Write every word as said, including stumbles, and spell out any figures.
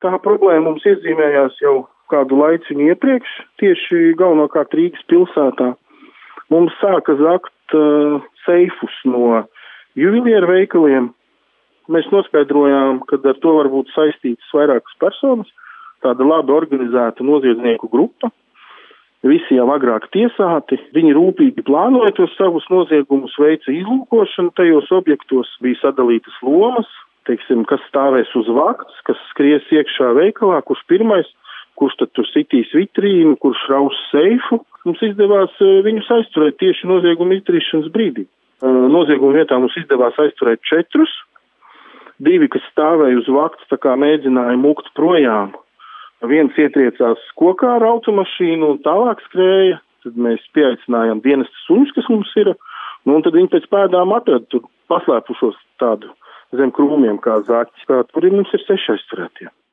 Tā problēma mums iezīmējās jau kādu laiciņu iepriekš, tieši galvenokārt Rīgas pilsētā. Mums sāka zakt uh, seifus no juvelieru veikaliem. Mēs noskaidrojām, ka ar to var būt saistītas vairākas personas, tāda labi organizēta noziedznieku grupa. Visi jau agrāk tiesāti, viņi rūpīgi plānoja tos savus noziegumus, veica izlūkošanu tajos objektos, bija sadalītas lomas, teiksim, kas stāvēs uz vakts, kas skries iekšā veikalā, kurš pirmais, kurš tad tur sitīs vitrīnu, kurš raus seifu. Mums izdevās viņus aizturēt tieši nozieguma izdarīšanas brīdī. Nozieguma vietā mums izdevās aizturēt četrus, divi, kas stāvēja uz vakts, tā kā mēģināja mukt projām. Viens ietriecās kokā ar automašīnu un tālāk skrēja, tad mēs pieaicinājām dienesta suņus, kas mums ir, nu, un tad viņi pēc pēdām atrada tur paslēpušos tādu zem krūmiem kā zaķi. Tur mums ir seši aizturētie.